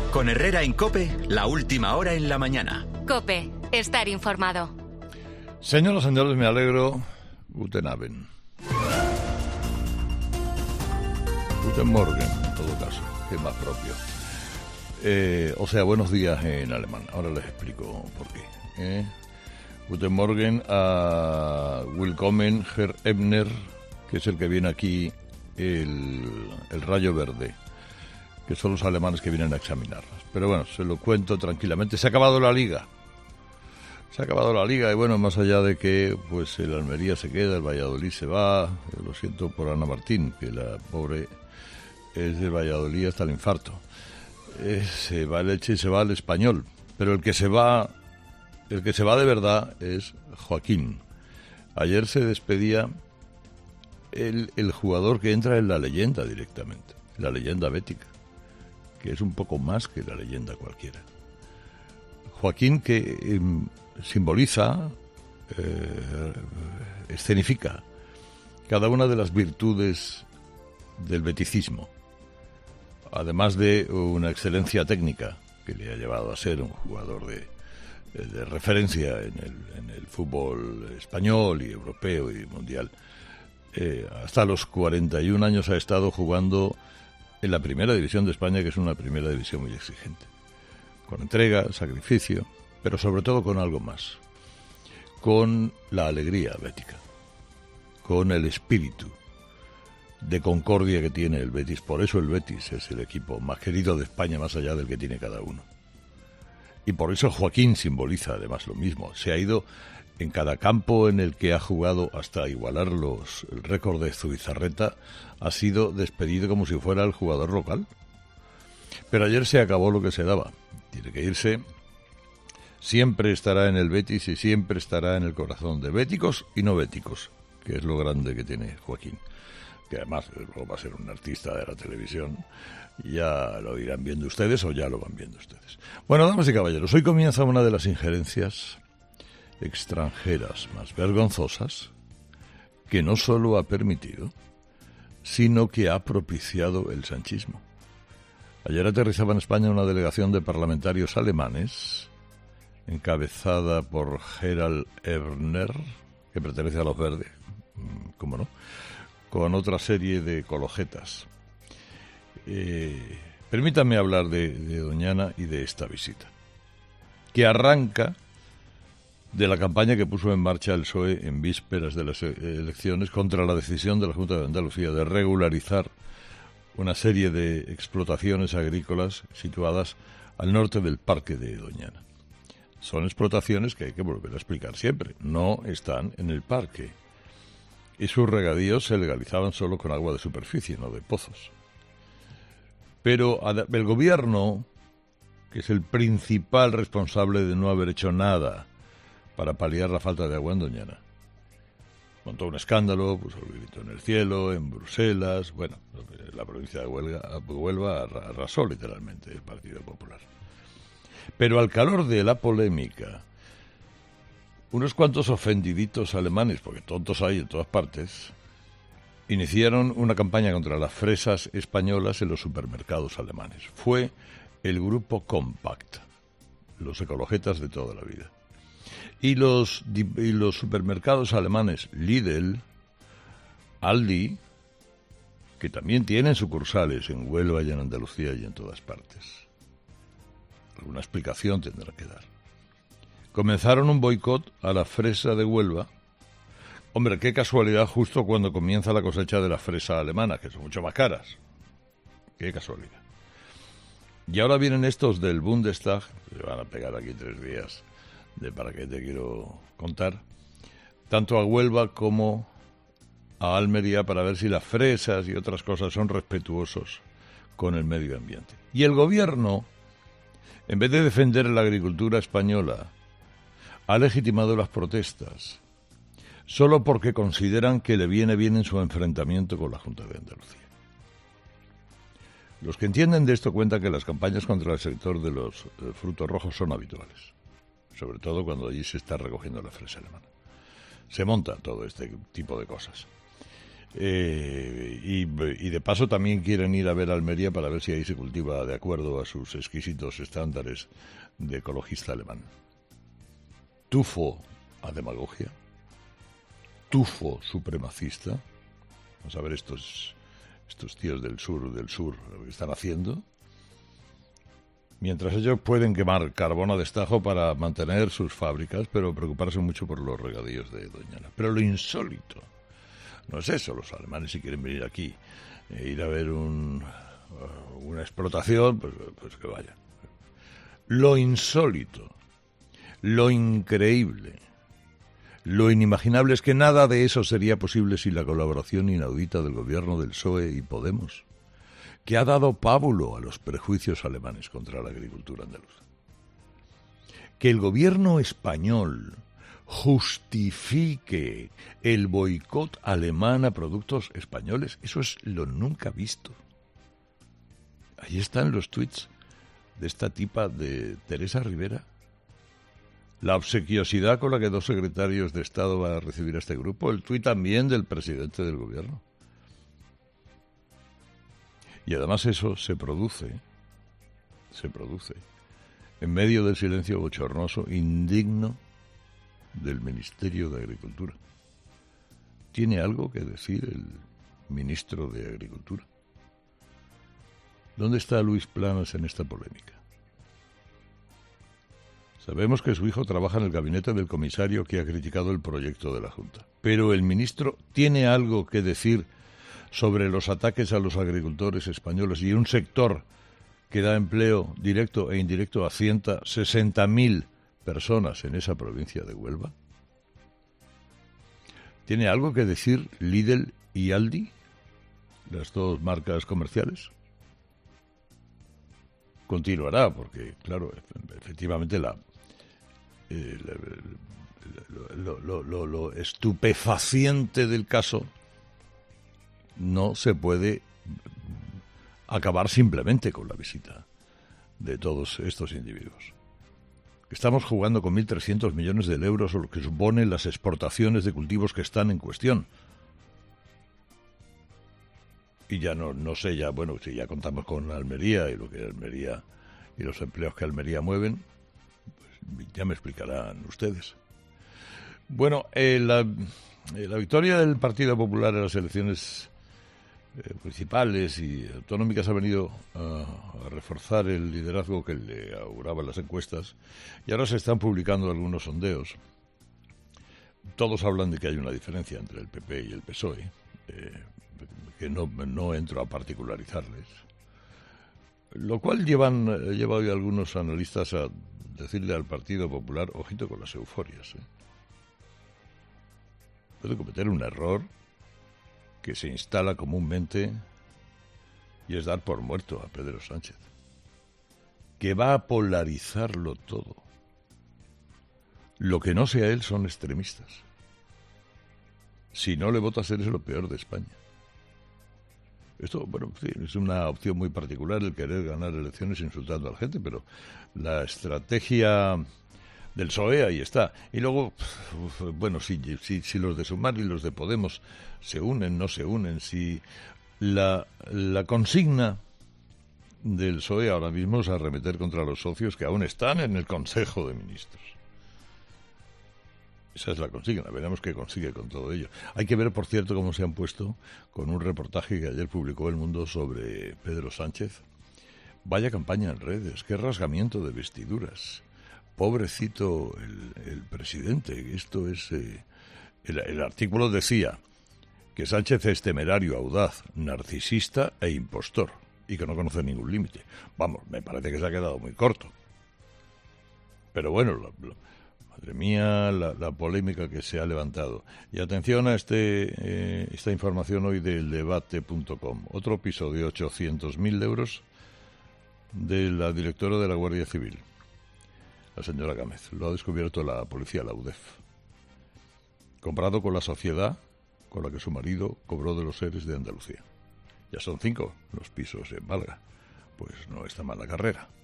Con Herrera en COPE, la última hora en la mañana. COPE, estar informado. Señoras y señores, me alegro. Guten Abend. Guten Morgen, en todo caso, que es más propio. O sea, buenos días en alemán. Ahora les explico por qué. Guten Morgen a Willkommen, Herr Ebner, que es el que viene aquí, el Rayo Verde, que son los alemanes que vienen a examinarlas. Pero bueno, se lo cuento tranquilamente. Se ha acabado la Liga. Y bueno, más allá de que pues el Almería se queda, el Valladolid se va. Lo siento por Ana Martín, que la pobre es de Valladolid hasta el infarto. Se va el Elche y se va el Español. Pero el que se va de verdad es Joaquín. Ayer se despedía el jugador que entra en la leyenda directamente, la leyenda bética, que es un poco más que la leyenda cualquiera. Joaquín, que simboliza, escenifica cada una de las virtudes del beticismo, además de una excelencia técnica que le ha llevado a ser un jugador de referencia en el fútbol español y europeo y mundial. Hasta los 41 años ha estado jugando en la primera división de España, que es una primera división muy exigente, con entrega, sacrificio, pero sobre todo con algo más, con la alegría bética, con el espíritu de concordia que tiene el Betis. Por eso el Betis es el equipo más querido de España, más allá del que tiene cada uno. Y por eso Joaquín simboliza además lo mismo. Se ha ido en cada campo en el que ha jugado hasta igualar el récord de Zubizarreta, ha sido despedido como si fuera el jugador local. Pero ayer se acabó lo que se daba. Tiene que irse. Siempre estará en el Betis y siempre estará en el corazón de béticos y no béticos, que es lo grande que tiene Joaquín, que además luego va a ser un artista de la televisión. Ya lo irán viendo ustedes o ya lo van viendo ustedes. Bueno, damas y caballeros, hoy comienza una de las injerencias extranjeras más vergonzosas que no solo ha permitido, sino que ha propiciado el sanchismo. Ayer aterrizaba en España una delegación de parlamentarios alemanes encabezada por Gerald Ebner, que pertenece a los verdes, ¿cómo no?, con otra serie de ecologetas. Permítanme hablar de Doñana y de esta visita, que arranca de la campaña que puso en marcha el PSOE en vísperas de las elecciones contra la decisión de la Junta de Andalucía de regularizar una serie de explotaciones agrícolas situadas al norte del Parque de Doñana. Son explotaciones que hay que volver a explicar siempre. No están en el parque. Y sus regadíos se legalizaban solo con agua de superficie, no de pozos. Pero el gobierno, que es el principal responsable de no haber hecho nada para paliar la falta de agua en Doñana, montó un escándalo, puso el grito en el cielo, en Bruselas. Bueno, la provincia de Huelva arrasó literalmente el Partido Popular. Pero al calor de la polémica, unos cuantos ofendiditos alemanes, porque tontos hay en todas partes, iniciaron una campaña contra las fresas españolas en los supermercados alemanes. Fue el grupo Compact, los ecologetas de toda la vida. Y los supermercados alemanes Lidl, Aldi, que también tienen sucursales en Huelva y en Andalucía y en todas partes. Alguna explicación tendrá que dar. Comenzaron un boicot a la fresa de Huelva. Hombre, qué casualidad justo cuando comienza la cosecha de la fresa alemana, que son mucho más caras. Qué casualidad. Y ahora vienen estos del Bundestag, se van a pegar aquí 3 días de para qué te quiero contar, tanto a Huelva como a Almería, para ver si las fresas y otras cosas son respetuosos con el medio ambiente. Y el gobierno, en vez de defender la agricultura española, ha legitimado las protestas solo porque consideran que le viene bien en su enfrentamiento con la Junta de Andalucía. Los que entienden de esto cuentan que las campañas contra el sector de los frutos rojos son habituales, sobre todo cuando allí se está recogiendo la fresa alemana. Se monta todo este tipo de cosas. Y de paso también quieren ir a ver Almería para ver si ahí se cultiva de acuerdo a sus exquisitos estándares de ecologista alemán. Tufo a demagogia, tufo supremacista. Vamos a ver estos tíos del sur lo que están haciendo. Mientras ellos pueden quemar carbón a destajo para mantener sus fábricas, pero preocuparse mucho por los regadíos de Doñana. Pero lo insólito no es eso. Los alemanes, si quieren venir aquí ir a ver una explotación, pues que vayan. Lo insólito, lo increíble, lo inimaginable es que nada de eso sería posible sin la colaboración inaudita del gobierno del PSOE y Podemos, que ha dado pábulo a los prejuicios alemanes contra la agricultura andaluza. Que el gobierno español justifique el boicot alemán a productos españoles, eso es lo nunca visto. Ahí están los tuits de esta tipa de Teresa Rivera. La obsequiosidad con la que 2 secretarios de Estado van a recibir a este grupo, el tuit también del presidente del gobierno. Y además eso se produce en medio del silencio bochornoso, indigno del Ministerio de Agricultura. ¿Tiene algo que decir el ministro de Agricultura? ¿Dónde está Luis Planas en esta polémica? Sabemos que su hijo trabaja en el gabinete del comisario que ha criticado el proyecto de la Junta. Pero el ministro tiene algo que decir sobre los ataques a los agricultores españoles y un sector que da empleo directo e indirecto a 160.000 personas en esa provincia de Huelva. ¿Tiene algo que decir Lidl y Aldi, las 2 marcas comerciales? Continuará, porque, claro, efectivamente lo estupefaciente del caso no se puede acabar simplemente con la visita de todos estos individuos. Estamos jugando con 1.300 millones de euros, o lo que suponen las exportaciones de cultivos que están en cuestión. Y ya no sé, si ya contamos con Almería y lo que Almería y los empleos que Almería mueven, pues ya me explicarán ustedes. Bueno, la victoria del Partido Popular en las elecciones principales y autonómicas ha venido a reforzar el liderazgo que le auguraban las encuestas, y ahora se están publicando algunos sondeos. Todos hablan de que hay una diferencia entre el PP y el PSOE, que no entro a particularizarles, lo cual lleva hoy algunos analistas a decirle al Partido Popular, ojito con las euforias, puede cometer un error que se instala comúnmente, y es dar por muerto a Pedro Sánchez, que va a polarizarlo todo. Lo que no sea él son extremistas. Si no le votas, eres lo peor de España. Esto, sí, es una opción muy particular, el querer ganar elecciones insultando a la gente, pero la estrategia del PSOE ahí está. Y luego, si los de Sumar y los de Podemos se unen, no se unen, si la consigna del PSOE ahora mismo es arremeter contra los socios que aún están en el Consejo de Ministros. Esa es la consigna, veremos qué consigue con todo ello. Hay que ver, por cierto, cómo se han puesto con un reportaje que ayer publicó El Mundo sobre Pedro Sánchez. Vaya campaña en redes, qué rasgamiento de vestiduras. Pobrecito el presidente. Esto es... el artículo decía que Sánchez es temerario, audaz, narcisista e impostor, y que no conoce ningún límite. Vamos, me parece que se ha quedado muy corto. Pero bueno, madre mía, la polémica que se ha levantado. Y atención a esta información hoy del debate.com. Otro piso de 800.000 euros de la directora de la Guardia Civil, la señora Gámez. Lo ha descubierto la policía, la UDEF. Comprado con la sociedad con la que su marido cobró de los seres de Andalucía. Ya son 5 los pisos en Málaga. Pues no está mal la carrera.